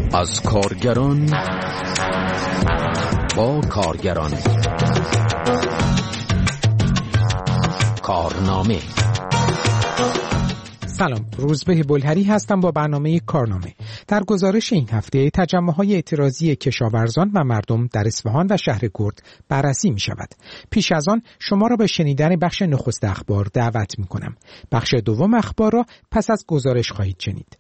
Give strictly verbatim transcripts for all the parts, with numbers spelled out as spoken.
از کارگران با کارگران. کارنامه. سلام، روزبه بلهری هستم با برنامه کارنامه. در گزارش این هفته تجمع‌های اعتراضی کشاورزان و مردم در اصفهان و شهر کرد بررسی می شود. پیش از آن شما را به شنیدن بخش نخست اخبار دعوت می کنم. بخش دوم اخبار را پس از گزارش خواهید شنید.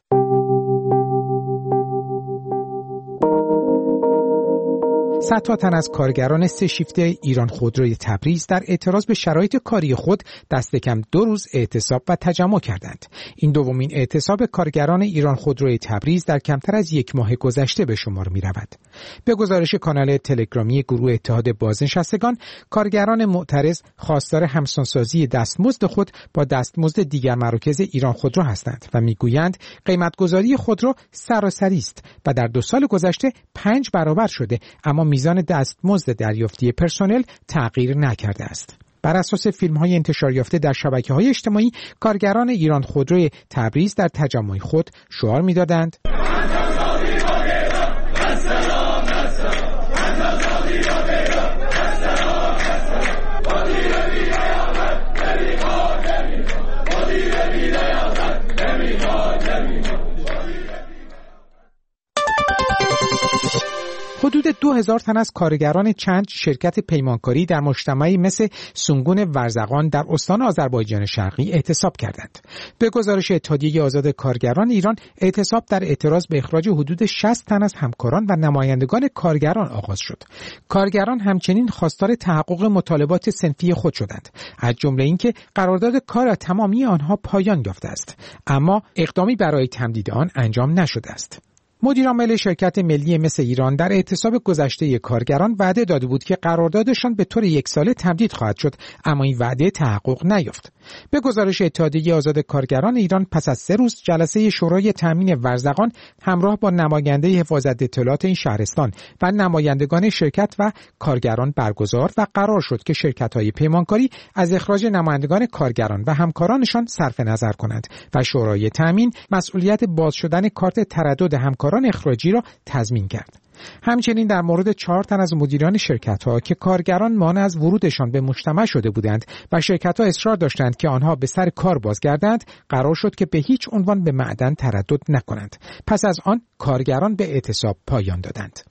صدها تن از کارگران سه شیفته ایران خودروی تبریز در اعتراض به شرایط کاری خود دست کم دو روز اعتصاب و تجمع کردند. این دومین اعتصاب کارگران ایران خودروی تبریز در کمتر از یک ماه گذشته به شمار می رود. به گزارش کانال تلگرامی گروه اتحاد بازنشستگان، کارگران معترض خواستار همسانسازی دستمزد خود با دستمزد دیگر مراکز ایران خودرو هستند و میگویند قیمتگذاری خودرو سراسری است و در دو سال گذشته پنج برابر شده، اما میزان دستمزد دریافتی پرسنل تغییر نکرده است. بر اساس فیلم‌های انتشار یافته در شبکه‌های اجتماعی، کارگران ایران خودروی تبریز در تجمع خود شعار می‌دادند: حدود دو هزار تن از کارگران چند شرکت پیمانکاری در مجتمعی مثل سونگون ورزقان در استان آذربایجان شرقی اعتصاب کردند. به گزارش اتحادیه آزاد کارگران ایران، اعتصاب در اعتراض به اخراج حدود شصت تن از همکاران و نمایندگان کارگران آغاز شد. کارگران همچنین خواستار تحقق مطالبات صنفی خود شدند، از جمله اینکه قرارداد کار تمامی آنها پایان یافته است، اما اقدامی برای تمدید آن انجام نشده است. مدیر عامل شرکت ملی مس ایران در اعتصاب گذشته کارگران وعده داده بود که قراردادشان به طور یک ساله تمدید خواهد شد، اما این وعده تحقق نیافت. به گزارش اتحادیه آزاد کارگران ایران، پس از سه روز جلسه شورای تامین ورزقان همراه با نماینده حفاظت اطلاعات این شهرستان و نمایندگان شرکت و کارگران برگزار و قرار شد که شرکت‌های پیمانکاری از اخراج نمایندگان کارگران و همکارانشان صرف نظر کنند و شورای تامین مسئولیت باز شدن کارت تردد همکاران اخراجی را تضمین کرد. همچنین در مورد چهار تن از مدیران شرکت‌ها که کارگران مانع از ورودشان به مجتمع شده بودند و شرکت‌ها اصرار داشتند که آنها به سر کار بازگردند، قرار شد که به هیچ عنوان به معدن تردد نکنند. پس از آن کارگران به اعتصاب پایان دادند.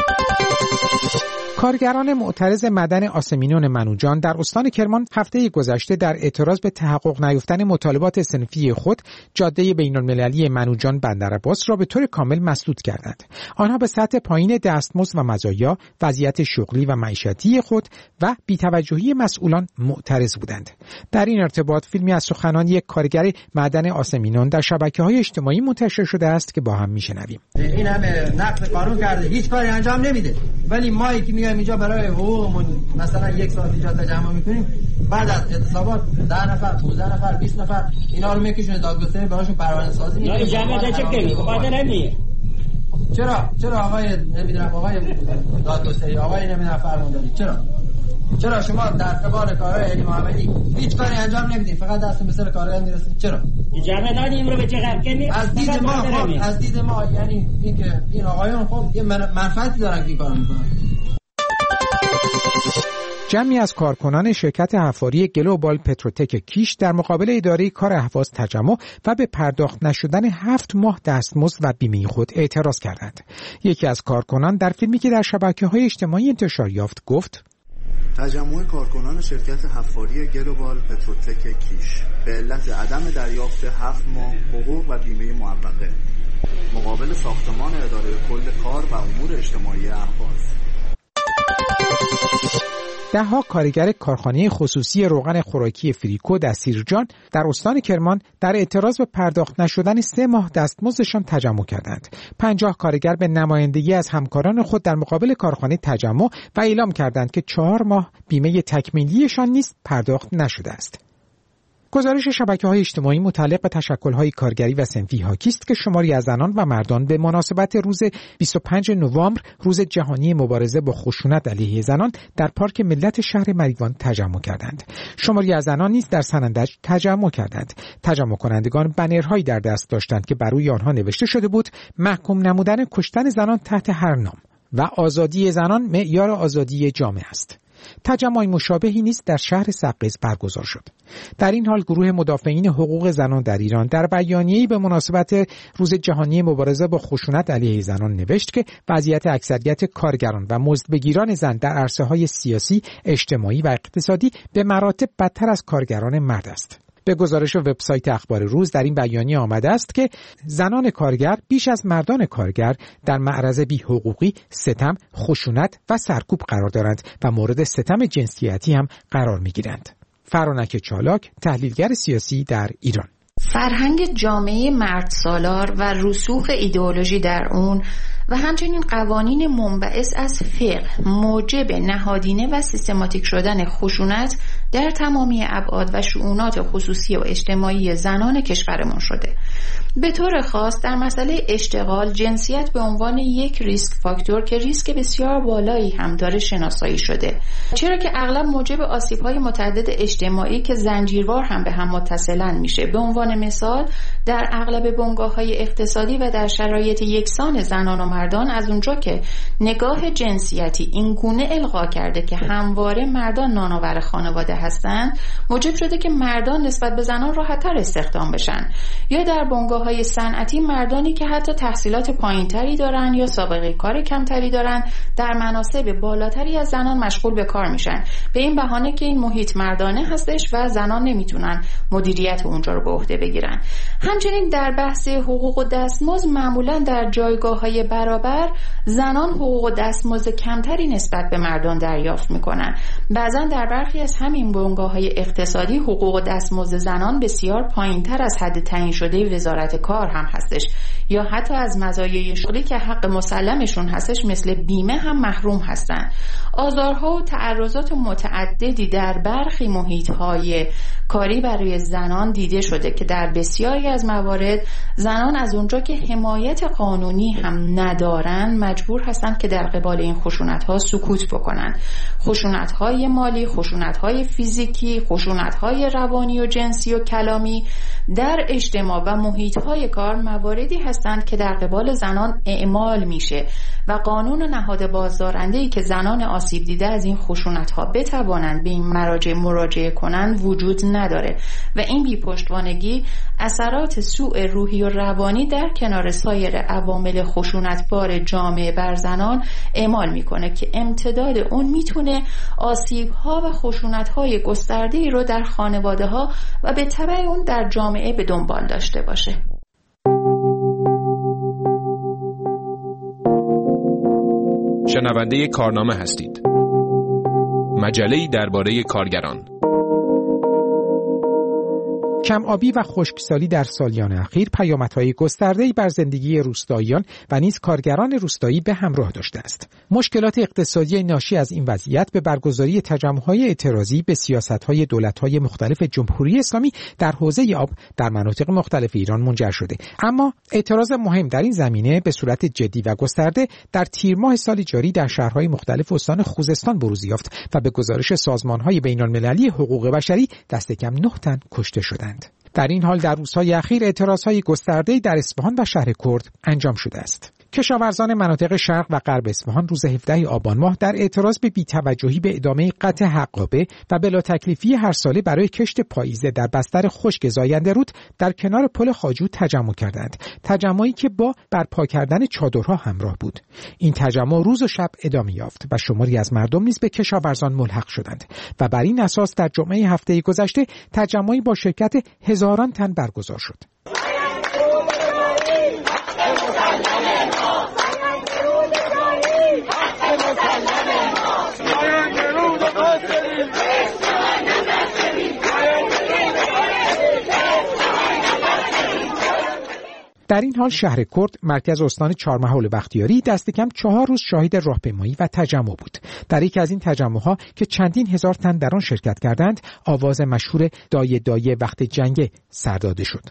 کارگران معترض معدن آسمینون منوجان در استان کرمان هفته گذشته در اعتراض به تحقق نیافتن مطالبات صنفی خود جاده بین‌المللی منوجان بندرعباس را به طور کامل مسدود کردند. آنها به سطح پایین دستمزد و مزایا، وضعیت شغلی و معیشتی خود و بی‌توجهی مسئولان معترض بودند. در این ارتباط فیلمی از سخنان یک کارگر معدن آسمینون در شبکه‌های اجتماعی منتشر شده است که با هم میشنویم. این همه نقض قانون کرده، هیچ کاری انجام نمیده، ولی ما که اینجا برای حقوقمون مثلا یک ساعت اینجا تجمع میکنیم، بعد از اعتصابات ده نفر، پانزده نفر، بیست نفر اینا رو میکشونه دادگستری براشون پرونده سازی میکنه. جمع چه کنی؟ خاطر نمیه. چرا؟ چرا آقای نمیدونم آقای دادگستری، آقای نمیدونم فرمانداری، چرا؟ چرا شما در قبال کارهای علی محمدی هیچ کاری انجام نمیدید، فقط دست به سر کارگر میرسید؟ چرا؟ جمع دادیم رو به چه خرج کنی؟ از دید ما خب از دید ما یعنی اینکه این آقایون خب یه منفعتی دارن که این کارو میکنن. جمعی از کارکنان شرکت حفاری گلوبال پتروتک کیش در مقابل اداره کار اهواز تجمع و به پرداخت نشدن هفت ماه دستمزد و بیمه خود اعتراض کردند. یکی از کارکنان در فیلمی که در شبکه‌های اجتماعی انتشار یافت گفت: تجمع کارکنان شرکت حفاری گلوبال پتروتک کیش به علت عدم دریافت هفت ماه حقوق و بیمه معوقه مقابل ساختمان اداره کل کار و امور اجتماعی اهواز. ده ها کارگر کارخانه خصوصی روغن خوراکی فریکو در سیرجان در استان کرمان در اعتراض به پرداخت نشدن سه ماه دستمزدشان تجمع کردند. پنجاه کارگر به نمایندگی از همکاران خود در مقابل کارخانه تجمع و اعلام کردند که چهار ماه بیمه تکمیلیشان نیز پرداخت نشده است. گزارش شبکه‌های اجتماعی متعلق به تشکل‌های کارگری و صنفی حاکی است که شماری از زنان و مردان به مناسبت روز بیست و پنجم نوامبر، روز جهانی مبارزه با خشونت علیه زنان، در پارک ملت شهر مریوان تجمع کردند. شماری از زنان نیز در سنندج تجمع کردند. تجمع کنندگان بنرهایی در دست داشتند که بر روی آنها نوشته شده بود: محکوم نمودن کشتن زنان تحت هر نام و آزادی زنان معیار آزادی جامعه است. تجمع مشابهی نیز در شهر سقز برگزار شد. در این حال گروه مدافعین حقوق زنان در ایران در بیانیه‌ای به مناسبت روز جهانی مبارزه با خشونت علیه زنان نوشت که وضعیت اکثریت کارگران و مزدبگیران زن در عرصه‌های سیاسی، اجتماعی و اقتصادی به مراتب بدتر از کارگران مرد است. به گزارش وبسایت اخبار روز در این بیانیه آمده است که زنان کارگر بیش از مردان کارگر در معرض بی‌حقوقی، ستم، خشونت و سرکوب قرار دارند و مورد ستم جنسیتی هم قرار می‌گیرند. فرانک چالاک، تحلیلگر سیاسی در ایران: فرهنگ جامعه مرد سالار و رسوخ ایدئولوژی در اون و همچنین قوانین منبعث از فقه موجب نهادینه و سیستماتیک شدن خشونت در تمامی ابعاد و شؤونات خصوصی و اجتماعی زنان کشورمان شده. به طور خاص در مسئله اشتغال، جنسیت به عنوان یک ریسک فاکتور که ریسک بسیار بالایی هم داره شناسایی شده، چرا که اغلب موجب آسیب‌های متعدد اجتماعی که زنجیروار هم به هم متصلاً میشه. به عنوان مثال در اغلب بنگاه‌های اقتصادی و در شرایط یکسان زنان و مردان، از اونجا که نگاه جنسیتی این گونه القا کرده که همواره مردان نانآور خانواده هستند، موجب شده که مردان نسبت به زنان راحت‌تر استخدام بشن. یا در بنگاه‌های صنعتی مردانی که حتی تحصیلات پایین‌تری دارن یا سابقه کار کمتری دارن در مناصب بالاتری از زنان مشغول به کار میشن، به این بهانه که این محیط مردانه هستش و زنان نمیتونن مدیریت اونجا رو به عهده بگیرن. همچنین در بحث حقوق و دستمزد معمولا در جایگاه‌های برابر زنان حقوق و دستمزد کمتری نسبت به مردان دریافت میکنن. بعضا در برخی از همین بنگاه‌های اقتصادی حقوق و دستمزد زنان بسیار پایین‌تر از حد تعیین شده وزارت کار هم هستش، یا حتی از مزایای شغلی که حق مسلمشون هستش مثل بیمه هم محروم هستن. آزارها و تعرضات متعددی در برخی محیط‌های کاری برای زنان دیده شده که در بسیاری از موارد زنان از اونجا که حمایت قانونی هم ندارن مجبور هستن که در قبال این خشونت‌ها سکوت بکنن. خشونت‌های مالی، خشونت‌های فیزیکی، خشونت‌های روانی و جنسی و کلامی در اجتماع و محیط‌های کار مواردی هستند که در قبال زنان اعمال میشه و قانون و نهاد بازدارنده‌ای که زنان آسیب دیده از این خشونت‌ها بتوانند به این مراجع مراجعه کنند وجود نداره و این بی‌پشتوانگی اثرات سوء روحی و روانی در کنار سایر عوامل خشونتبار جامعه بر زنان اعمال میکنه که امتداد اون میتونه آسیب‌ها و خشونت‌های گسترده‌ای رو در خانواده‌ها و به تبع اون در جامعه به دنبال داشته باشه. شنونده کارنامه هستید. مجله‌ای درباره کارگران. کم آبی و خشکسالی در سالیان اخیر پیامدهای گسترده‌ای بر زندگی روستاییان و نیز کارگران روستایی به همراه داشته است. مشکلات اقتصادی ناشی از این وضعیت به برگزاری تجمع‌های اعتراضی به سیاست‌های دولت‌های مختلف جمهوری اسلامی در حوزه آب در مناطق مختلف ایران منجر شده. اما اعتراض مهم در این زمینه به صورت جدی و گسترده در تیر ماه سال جاری در شهرهای مختلف استان خوزستان بروز یافت و به گزارش سازمان‌های بین‌المللی حقوق بشری دست کم نه تن کشته شدند. در این حال در روزهای اخیر اعتراضهای گسترده‌ای در اصفهان و شهر کرد انجام شده است. کشاورزان مناطق شرق و غرب اصفهان روز هفدهم آبان ماه در اعتراض به بی‌توجهی به ادامه قطع حقابه و بلا تکلیفی هر ساله برای کشت پاییزه در بستر خشک زاینده رود در کنار پل خواجو تجمع کردند. تجمعی که با برپا کردن چادرها همراه بود. این تجمع روز و شب ادامه یافت و شماری از مردم نیز به کشاورزان ملحق شدند و بر این اساس در جمعه هفته گذشته تجمعی با شرکت هزاران تن برگزار شد. در این حال شهر کرد مرکز استان چهارمحال بختیاری دست کم چهار روز شاهد راهپیمایی و تجمع بود. در یکی از این تجمع‌ها که چندین هزار تن در آن شرکت کردند، آواز مشهور دایه دایه وقت جنگ سر داده شد.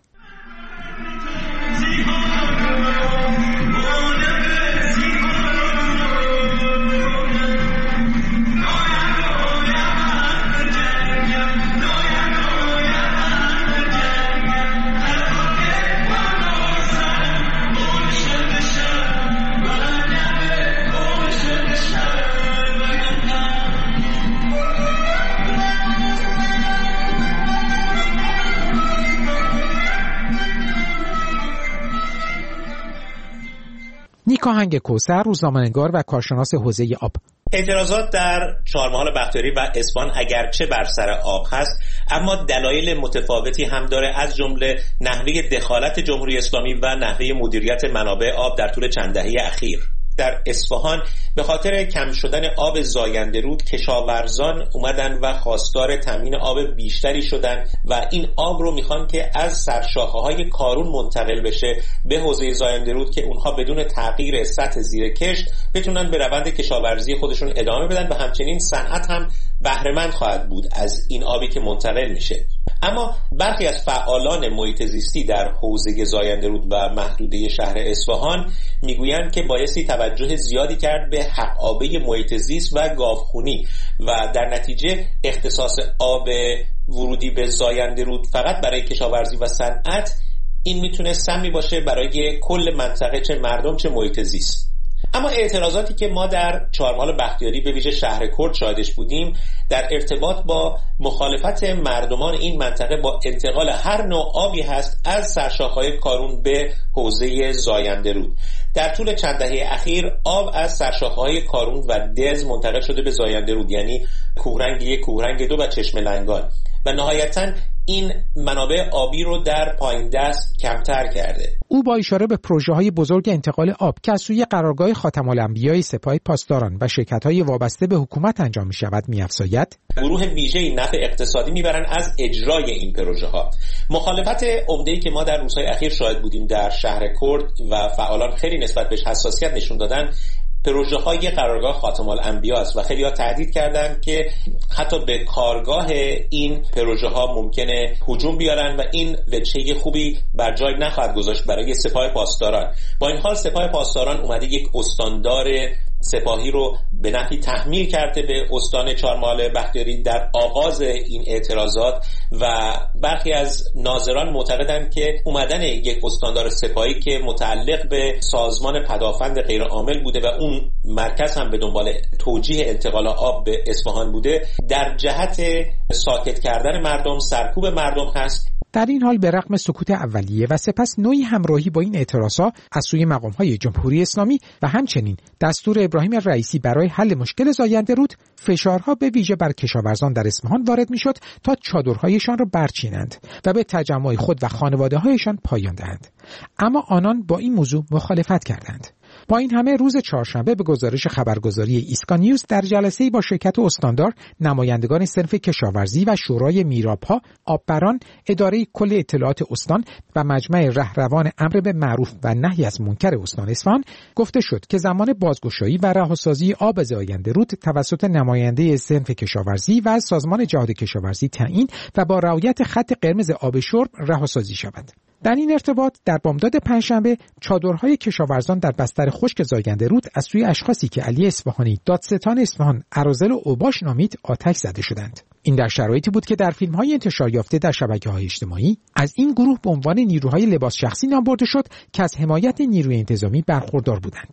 نیکا هنگ کوثر، روزنامه‌نگار و کارشناس حوزه آب: اعتراضات در چهارمحال بختیاری و اصفهان اگرچه بر سر آب هست، اما دلایل متفاوتی هم داره، از جمله نحوه دخالت جمهوری اسلامی و نحوه مدیریت منابع آب در طول چند دهه اخیر. در اصفهان به خاطر کم شدن آب زاینده رود، کشاورزان اومدن و خواستار تامین آب بیشتری شدن و این آب رو میخوان که از سرشاخه‌های کارون منتقل بشه به حوزه زاینده رود که اونها بدون تغییر سطح زیر کشت بتونن به روند کشاورزی خودشون ادامه بدن و همچنین صنعت هم بهره‌مند خواهد بود از این آبی که منتقل میشه. اما برخی از فعالان محیط زیستی در حوزه زاینده رود و محدوده شهر اصفهان میگویند که بایستی توجه زیادی کرد به حق‌آبی محیط زیست و گاوخونی و در نتیجه اختصاص آب ورودی به زاینده رود فقط برای کشاورزی و صنعت این میتونه سمی باشه برای کل منطقه، چه مردم چه محیط زیست. اما اعتراضاتی که ما در چهارمحال بختیاری به ویژه شهر کرد شاهدش بودیم در ارتباط با مخالفت مردمان این منطقه با انتقال هر نوع آبی هست از سرشاخه‌های کارون به حوزه زاینده رود. در طول چند دهه اخیر آب از سرشاخه‌های کارون و دز منتقل شده به زاینده رود، یعنی کوهرنگ یک، کوهرنگ دو و چشمه لنگان، و نهایتاً این منابع آبی رو در پایین دست کمتر کرده. او با اشاره به پروژه‌های بزرگ انتقال آب که از سوی قرارگاه خاتم الانبیاء سپاه پاسداران و شرکت‌های وابسته به حکومت انجام می‌شود می‌افزاید: گروه ویژه‌ای نفع اقتصادی می‌برن از اجرای این پروژه‌ها. مخالفت عمده‌ای که ما در روزهای اخیر شاهد بودیم در شهر کرد و فعالان خیلی نسبت بهش حساسیت نشون دادن، پروژه های قرارگاه خاتم الانبیاء است و خیلی ها تهدید کردند که حتی به کارگاه این پروژه ها ممکنه هجوم بیارن و این وجهه خوبی بر جای نخواهد گذاشت برای سپاه پاسداران. با این حال سپاه پاسداران اومده یک استاندار سپاهی رو به نحوی تحمیل کرده به استان چهارمحال بختیاری در آغاز این اعتراضات و برخی از ناظران معتقدند که اومدن یک استاندار سپاهی که متعلق به سازمان پدافند غیرعامل بوده و اون مرکز هم به دنبال توجیه انتقال آب به اصفهان بوده، در جهت ساکت کردن مردم، سرکوب مردم هست. در این حال به رغم سکوت اولیه و سپس نوعی همراهی با این اعتراضها از سوی مقام‌های جمهوری اسلامی و همچنین دستور ابراهیم رئیسی برای حل مشکل زاینده رود، فشارها به ویژه بر کشاورزان در اصفهان وارد میشد تا چادرهایشان را برچینند و به تجمع خود و خانواده‌هایشان پایان دهند. اما آنان با این موضوع مخالفت کردند. با این همه روز چهارشنبه به گزارش خبرگزاری ایسکا نیوز در جلسه‌ای با شرکت استاندار، نمایندگان صنف کشاورزی و شورای میراب‌ها، آببران، اداره کل اطلاعات استان و مجمع رهروان امر به معروف و نهی از منکر استان اصفهان گفته شد که زمان بازگشایی و رهاسازی آب زاینده رود توسط نماینده صنف کشاورزی و سازمان جهاد کشاورزی تعیین و با رعایت خط قرمز آب شرب رهاسازی شود. در این ارتباط در بامداد پنجشنبه چادرهای کشاورزان در بستر خشک زاینده رود از سوی اشخاصی که علی اصفهانی دادستان اصفهان اراذل و اوباش نامید آتش زده شدند. این در شرایطی بود که در فیلم‌های انتشار یافته در شبکه‌های اجتماعی از این گروه به عنوان نیروهای لباس شخصی نام برده شد که از حمایت نیروی انتظامی برخوردار بودند.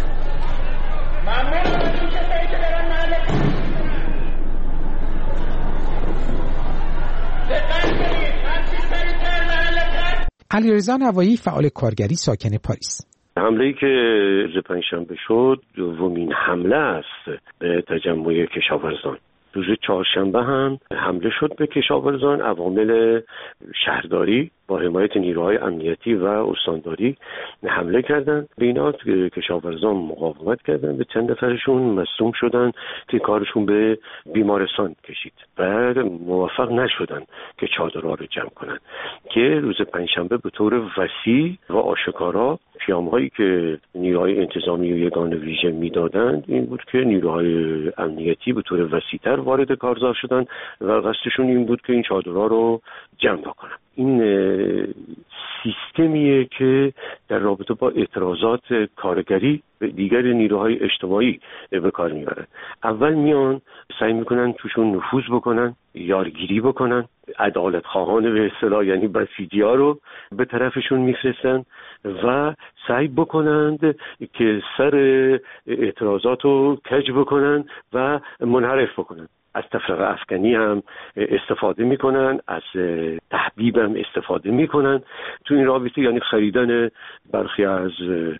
علیرضا نوایی، فعال کارگری ساکن پاریس: حمله‌ای که روز پنجشنبه شد دومین حمله است به تجمع کشاورزان. روز چهارشنبه هم حمله شد به کشاورزان. عوامل شهرداری با حمایت نیروهای امنیتی و استانداری حمله کردند به اینا. کشاورزان مقاومت کردند، به چند نفرشون مصدوم شدن که کارشون به بیمارستان کشید و موفق نشدن که چادرها رو جمع کنن که روز پنجشنبه به طور وسیع و آشکارا پیام‌هایی که نیروهای انتظامی و یگان ویژه میدادند این بود که نیروهای امنیتی به طور وسیع‌تر وارد کارزار شدند و قصدشون این بود که این چادرها رو جمع کنن. این سیستمیه که در رابطه با اعتراضات کارگری و دیگر نیروهای اجتماعی به کار میبرن. اول میان سعی میکنن توشون نفوذ بکنن، یارگیری بکنن، عدالت خواهان به اصطلاح یعنی بسیجی‌ها رو به طرفشون میفرستن و سعی بکنند که سر اعتراضات رو کج بکنن و منحرف بکنن. از تفرقه افکنی هم استفاده میکنن، از تحبیب هم استفاده میکنن تو این رابطه، یعنی خریدن برخی از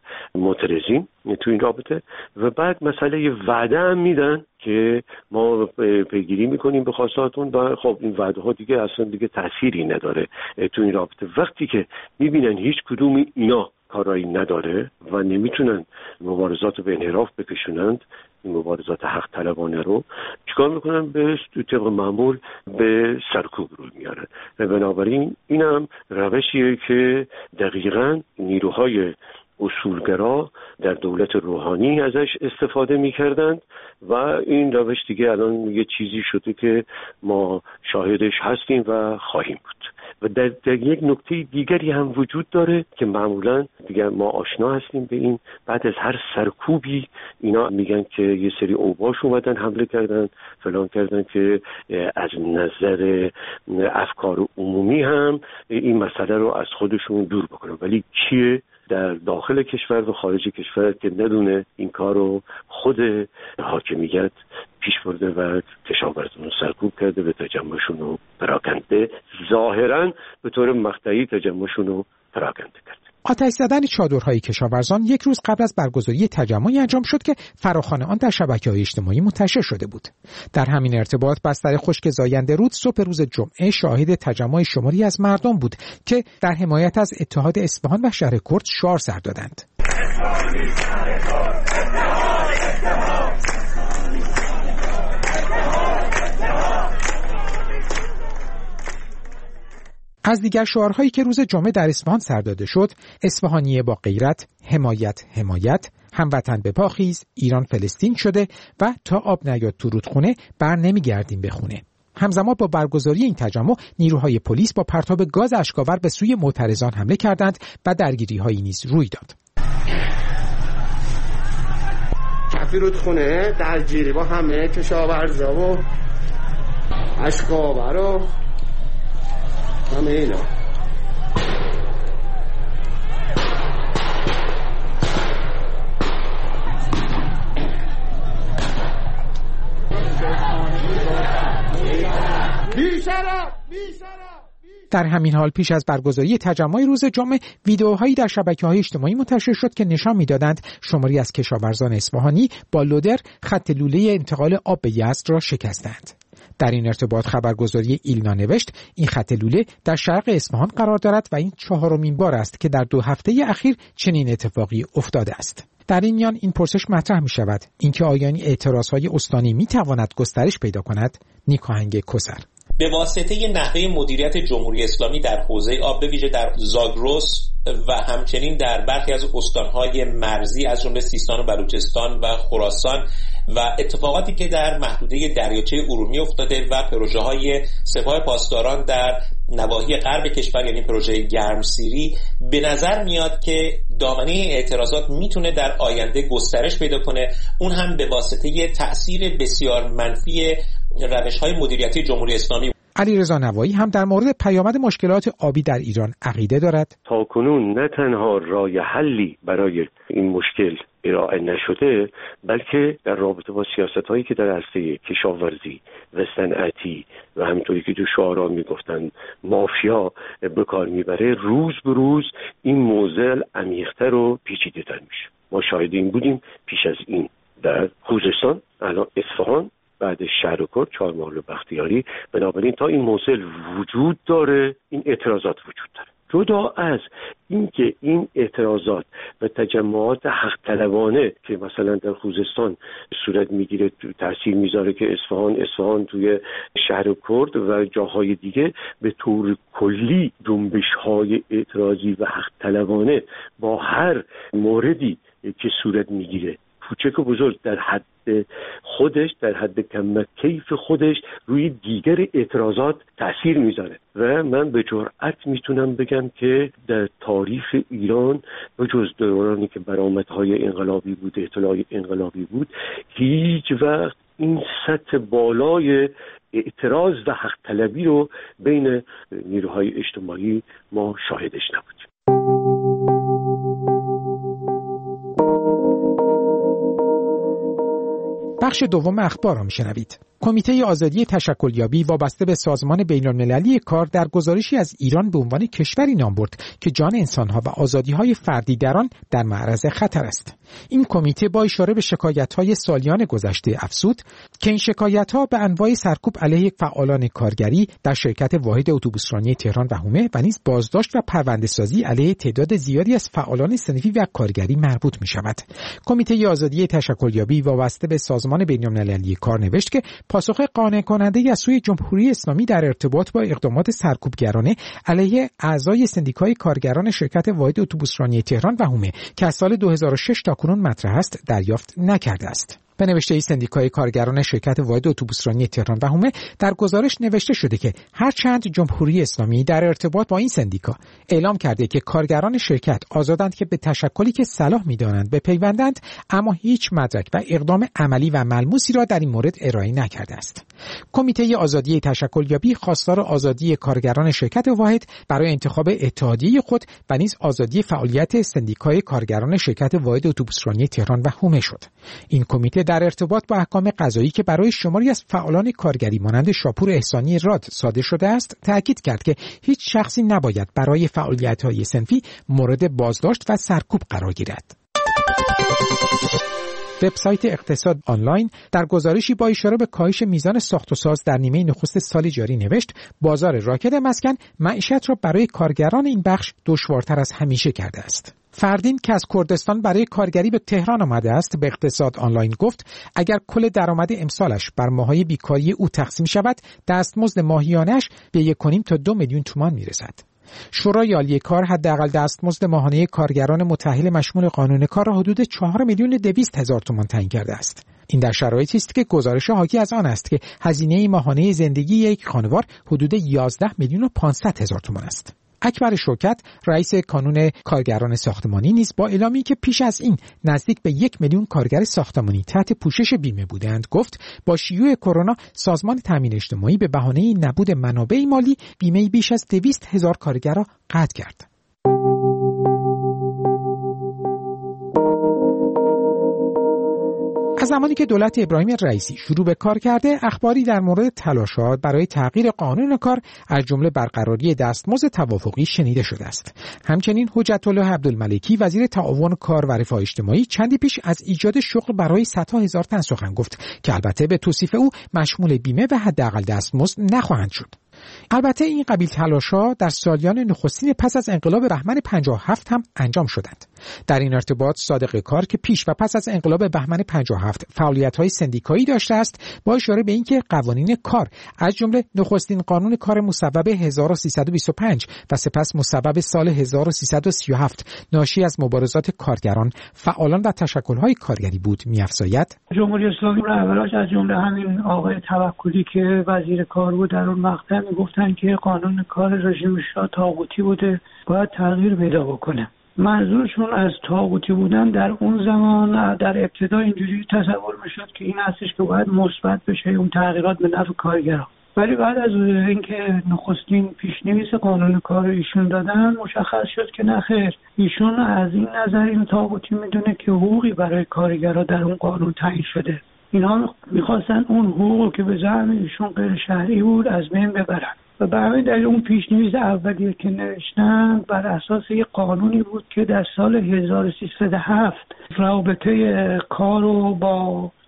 معترضین تو این رابطه. و بعد مسئله وعده هم میدن که ما پیگیری میکنیم به خواستاتون و خب این وعده ها دیگه اصلا دیگه تأثیری نداره تو این رابطه. وقتی که میبینن هیچ کدوم اینا کارایی نداره و نمیتونن مبارزات رو به انحراف بکشونند، این مبارزات حق طلبانه رو چیکار میکنن؟ به طبق معمول به سرکوب روی میارن. و بنابراین این هم روشیه که دقیقاً نیروهای اصولگرا در دولت روحانی ازش استفاده میکردند و این روش دیگه الان یه چیزی شده که ما شاهدش هستیم و خواهیم بود. و در, در یک نکته دیگری هم وجود داره که معمولا دیگه ما آشنا هستیم به این. بعد از هر سرکوبی اینا میگن که یه سری اوباش اومدن حمله کردن فلان کردن که از نظر افکار عمومی هم این مسئله رو از خودشون دور بکنن. ولی کیه در داخل کشور و خارج کشور که ندونه این کار رو خود حاکمیت پیش برده و کشاورزان رو سرکوب کرده، به تجمعشون رو پراکنده، ظاهراً به طور مقطعی تجمعشون رو پراکنده کرده. آتش زدن چادرهای کشاورزان یک روز قبل از برگزاری تجمعی انجام شد که فراخوان آن در شبکه‌های اجتماعی منتشر شده بود. در همین ارتباط بستر خشک زاینده رود صبح روز جمعه شاهد تجمع شماری از مردم بود که در حمایت از اتحاد اصفهان و شهر کرد شعار سر دادند. از دیگر شعارهایی که روز جمعه در اصفهان سر داده شد، اصفهانی با غیرت، حمایت حمایت، هموطن به پا خیز، ایران فلسطین شده و تا آب نیاد تو رودخونه بر نمیگردیم به خونه. همزمان با برگزاری این تجمع نیروهای پلیس با پرتاب گاز اشک‌آور به سوی معترضان حمله کردند و درگیری‌هایی نیز روی داد. کف رودخونه درگیری با همه کشاورزا و اشک‌آور و همه اینا. در همین حال پیش از برگزاری تجمع روز جمعه ویدئوهایی در شبکه‌های اجتماعی منتشر شد که نشان می‌دادند شماری از کشاورزان اصفهانی با لودر خط لوله انتقال آب به یزد را شکستند. در این ارتباط خبرگزاری ایلنا نوشت این خط لوله در شرق اصفهان قرار دارد و این چهارمین بار است که در دو هفته اخیر چنین اتفاقی افتاده است. در این میان این پرسش مطرح می شود اینکه آیا این اعتراضهای استانی می تواند گسترش پیدا کند؟ نیکاهنگ کسر به واسطه نحوه مدیریت جمهوری اسلامی در حوزه آب، به ویژه در زاگرس و همچنین در برخی از استانهای مرزی از جمله سیستان و بلوچستان و خراسان و اتفاقاتی که در محدوده دریاچه ارومیه افتاده و پروژه‌های سپاه پاسداران در نواحی غرب کشور یعنی پروژه گرمسیری، به نظر میاد که دامنه اعتراضات میتونه در آینده گسترش پیدا کنه، اون هم به واسطه تأثیر بسیار منفی روش‌های مدیریتی جمهوری اسلامی. علیرضا نوایی هم در مورد پیامد مشکلات آبی در ایران عقیده دارد. تا کنون نه تنها راه حلی برای این مشکل ارائه نشده، بلکه در رابطه با سیاست‌هایی که در عرصه کشاورزی و صنعتی و همینطوری که تو شعارا میگفتن مافیا به کار میبره، روز به روز این موضوع عمیق‌تر و پیچیده‌تر میشه. ما شاهد این بودیم پیش از این در خوزستان، الان اصفهان بعد شهر و کرد، چهارمحال و بختیاری. بنابراین تا این موضوع وجود داره این اعتراضات وجود داره. جدا از اینکه این اعتراضات و تجمعات حق طلبانه که مثلا در خوزستان صورت میگیره تاثیر میذاره که اصفهان اصفهان توی شهر کرد و جاهای دیگه به طور کلی جنبش‌های اعتراضی و حق طلبانه با هر موردی که صورت میگیره کوچک و بزرگ در حد خودش در حد کم کیف خودش روی دیگر اعتراضات تأثیر میذاره و من به جرئت میتونم بگم که در تاریخ ایران به جز دورانی که برآمدهای انقلابی بود، اطلاع انقلابی بود، هیچ وقت این سطح بالای اعتراض و حق طلبی رو بین نیروهای اجتماعی ما شاهدش نبودیم. بخش دوم اخبار را میشنوید. کمیته آزادی تشکلیابی وابسته به سازمان بین‌المللی کار در گزارشی از ایران به عنوان کشوری نام برد که جان انسانها و آزادی‌های فردی در آن در معرض خطر است. این کمیته با اشاره به شکایت‌های سالیان گذشته افزود که این شکایت‌ها به انواع سرکوب علیه فعالان کارگری در شرکت واحد اتوبوسرانی تهران و حومه و نیز بازداشت و پرونده‌سازی علیه تعداد زیادی از فعالان صنفی و کارگری مربوط می‌شود. کمیته آزادی تشکلیابی وابسته به سازمان بین‌المللی کار نوشت که پاسخ قانع کننده از سوی جمهوری اسلامی در ارتباط با اقدامات سرکوبگرانه علیه اعضای سندیکای کارگران شرکت واحد اتوبوسرانی تهران و حومه که از سال دو هزار و شش تا کنون مطرح است دریافت نکرده است. به نوشته سندیکای کارگران شرکت واحد اتوبوسرانی تهران و حومه در گزارش نوشته شده که هرچند جمهوری اسلامی در ارتباط با این سندیکا اعلام کرده که کارگران شرکت آزادند که به تشکلی که صلاح می‌دانند بپیوندند، اما هیچ مدرک و اقدام عملی و ملموسی را در این مورد ارائه نکرده است. کمیته آزادی تشکلیابی خواستار آزادی کارگران شرکت واحد برای انتخاب اتحادیه خود و نیز آزادی فعالیت سندیکای کارگران شرکت واحد اتوبوسرانی تهران و حومه شد. این کمیته در ارتباط با احکام قضایی که برای شماری از فعالان کارگری مانند شاپور احسانی راد صادر شده است، تاکید کرد که هیچ شخصی نباید برای فعالیت‌های صنفی مورد بازداشت و سرکوب قرار گیرد. وبسایت اقتصاد آنلاین در گزارشی با اشاره به کاهش میزان ساخت و ساز در نیمه نخست سال جاری نوشت بازار راکد مسکن معیشت را برای کارگران این بخش دشوارتر از همیشه کرده است. فردین که از کردستان برای کارگری به تهران آمده است به اقتصاد آنلاین گفت اگر کل درآمد امسالش بر ماههای بیکاری او تقسیم شود دستمزد ماهیانش به یک و نیم تا دو میلیون تومان میرسد. شورای عالی کار حداقل دستمزد ماهانه کارگران متأهل مشمول قانون کار را حدود چهار میلیون و دویست هزار تومان تعیین کرده است. این در شرایطی است که گزارش حاکی از آن است که هزینه ماهانه زندگی یک خانوار حدود یازده میلیون و پانصد هزار تومان است. اکبر شوکت رئیس کانون کارگران ساختمانی نیز با اعلامی که پیش از این نزدیک به یک میلیون کارگر ساختمانی تحت پوشش بیمه بودند گفت با شیوع کرونا سازمان تامین اجتماعی به بهانه نبود منابع مالی بیمه بیش از دویست هزار کارگر را قطع کرد. از زمانی که دولت ابراهیم رئیسی شروع به کار کرده، اخباری در مورد تلاشات برای تغییر قانون کار از جمله برقراری دستمزد توافقی شنیده شده است. همچنین حجت الله عبدالملکی وزیر تعاون کار و رفاه اجتماعی چندی پیش از ایجاد شغل برای صدها هزار تن سخن گفت که البته به توصیف او مشمول بیمه و حداقل دستمزد نخواهند شد. البته این قبیل تلاش‌ها در سالیان نخستین پس از انقلاب بهمن پنجاه و هفت هم انجام شدند. در این ارتباط صادق کار که پیش و پس از انقلاب بهمن پنجاه و هفت فعالیت‌های سندیکایی داشته است، با اشاره به اینکه قوانین کار از جمله نخستین قانون کار مصوب هزار و سیصد و بیست و پنج و سپس مصوب سال هزار و سیصد و سی و هفت ناشی از مبارزات کارگران، فعالان و تشکل‌های کارگری بود، می‌افزاید جمهوری اسلامی رهبراش از جمله همین آقای توکلی که وزیر کار بود در اون مقطع گفتن که قانون کار رژیم شاه طاغوتی بوده، باید تغییر پیدا بکنه. منظورشون از طاغوتی بودن در اون زمان در ابتدا اینجوری تصور میشد که این هستش که باید مثبت بشه اون تغییرات به نفع کارگران، ولی بعد از اینکه نخستین پیشنویس قانون کار ایشون دادن مشخص شد که نه خیر، ایشون از این نظر این طاغوتی میدونه که حقوقی برای کارگرها در اون قانون تعیین شده. اینا میخواستن اون حقوق که به زعم ایشون غیر شرعی بود از بین ببرن و برای در اون پیشنویس اولیه که نوشتن بر اساس یک قانونی بود که در سال هزار و سیصد و هفت رابطه کار رو با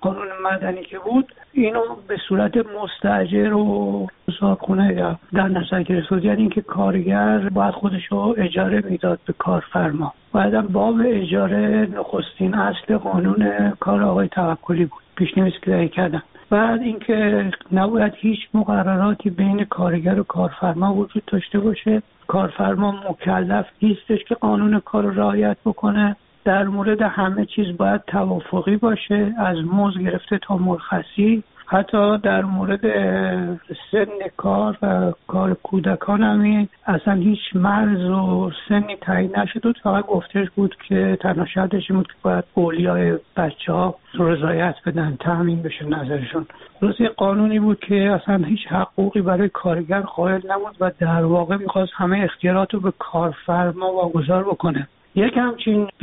قانون مدنی که بود اینو به صورت مستاجر و صاحبخونه یا در نظر گرفت، یعنی اینکه کارگر باید خودش رو اجاره میداد به کارفرما. بعدم باب اجاره نخستین اصل قانون کار آقای توکلی بود، پیشنویسی که کردن. بعد اینکه نباید هیچ مقرراتی بین کارگر و کارفرما وجود داشته باشه، کارفرما مکلف نیستش که قانون کار رو رعایت بکنه، در مورد همه چیز باید توافقی باشه، از مزد گرفته تا مرخصی، حتی در مورد سن کار و کار کودکان هم اصلا هیچ مرز و سنی تعیین نشد، فقط گفتش بود که تنها شرطش بود که باید اولیای بچه ها رضایت بدن، تامین بشه نظرشون. درست یه قانونی بود که اصلا هیچ حقوقی برای کارگر قائل نبود و در واقع میخواست همه اختیارات رو به کارفرما واگذار بکنه. یک همچین